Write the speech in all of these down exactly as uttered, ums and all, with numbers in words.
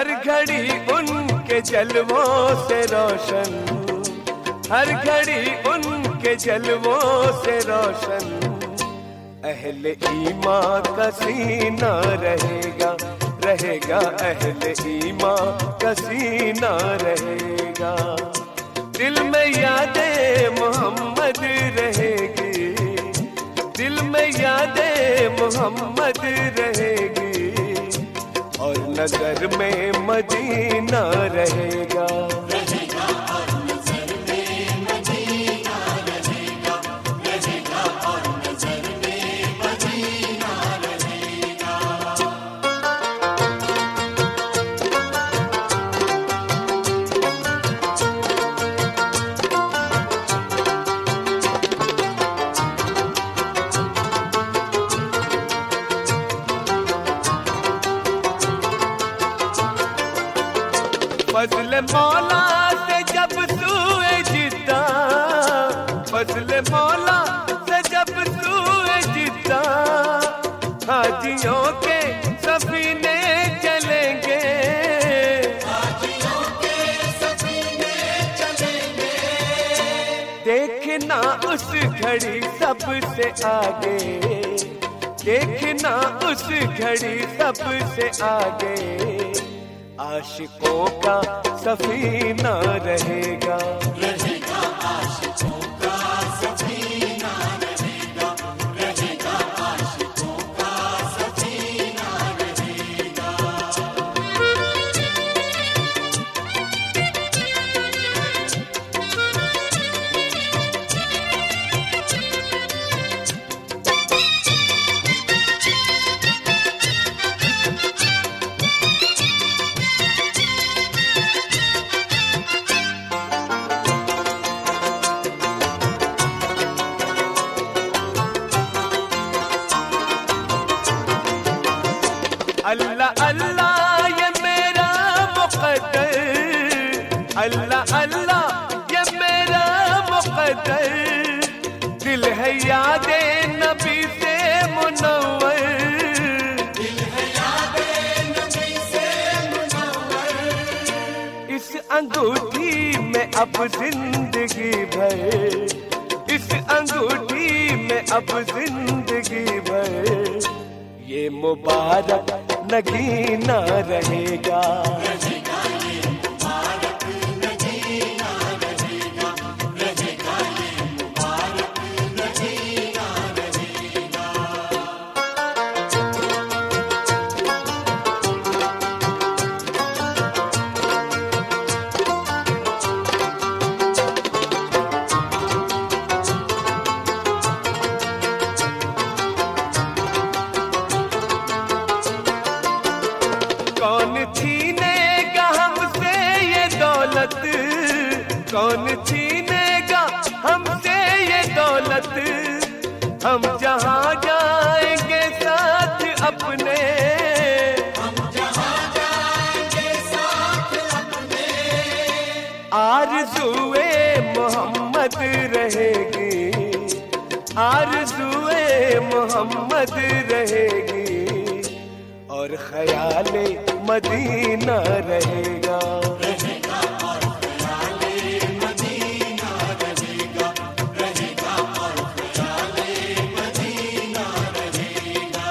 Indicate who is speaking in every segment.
Speaker 1: हर घड़ी उनके जलवों से रोशन, हर घड़ी उनके जलवों से रोशन, अहले ईमान का सीना रहेगा, रहेगा अहले ईमान का सीना रहेगा। दिल में यादें मोहम्मद रहेगी, दिल में यादें मोहम्मद रहेगी, और नजर में मदीना रहेगा,
Speaker 2: रहेगा और नजर में मदीना रहेगा, रहेगा और नजर में मदीना रहेगा।
Speaker 1: फजल मौला से जब सूए जिद्दा, फजल मौला से जब सूए जिद्दा, हाजियों के सफीने चलेंगे,
Speaker 2: हाजियों के सफीने चलेंगे,
Speaker 1: देखना उस घड़ी सबसे आगे, देखना उस घड़ी सबसे आगे, आशिकों का सफीना रहेगा,
Speaker 2: रहेगा आशिकों का सफीना रहेगा, रहेगा आशिकों का सफीना रहेगा।
Speaker 1: अल्लाह अल्लाह ये मेरा मुक़द्दर, अल्लाह अल्लाह ये मेरा मुक़द्दर, दिल है यादे नबी से मुनव्वर,
Speaker 2: दिल है यादे नबी से मुनव्वर,
Speaker 1: इस अंगूठी में अब जिंदगी भर, इस अंगूठी में अब जिंदगी भर, ये मुबारक नगीना रहेगा,
Speaker 2: रहेगा ये मुबारक नगीना रहेगा, रहेगा ये मुबारक नगीना रहेगा।
Speaker 1: कौन छीनेगा हमसे ये दौलत, कौन छीनेगा हमसे ये दौलत, हम जहाँ जाएंगे साथ अपने,
Speaker 2: हम जहाँ जाएंगे साथ अपने,
Speaker 1: आरज़ूए मोहम्मद रहेगी, आरज़ूए मोहम्मद रहेगी, और ख्याले मदीना रहेगा,
Speaker 2: रहेगा और ख्याले मदीना रहेगा, रहेगा और ख्याले मदीना रहेगा।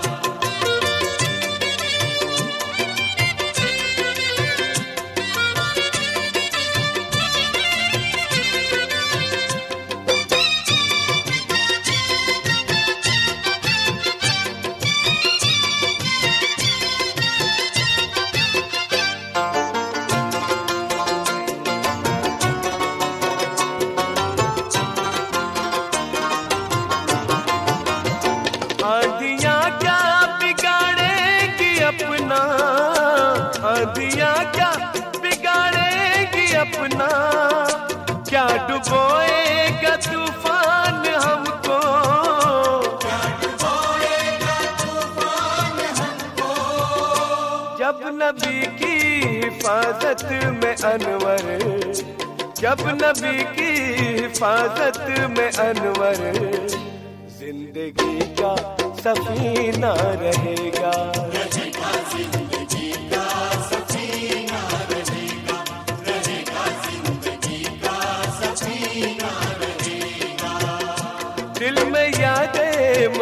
Speaker 1: आंधियाँ क्या बिगाड़ेगी अपना, आंधियाँ क्या बिगाड़ेगी अपना, क्या डुबोएगा तूफान हमको,
Speaker 2: क्या डुबोएगा तूफान हमको,
Speaker 1: जब नबी की हिफाजत में अनवर, जब नबी की हिफाजत में अनवर, जिंदगी का सफीना रहेगा,
Speaker 2: रहेगा जिंदगी का सफीना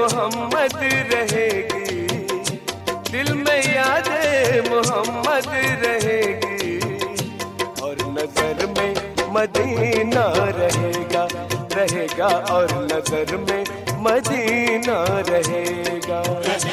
Speaker 1: मोहम्मद रहेगी, दिल में यादें मोहम्मद रहेगी, और नजर में मदीना रहेगा, रहेगा और नजर में मदीना रहेगा।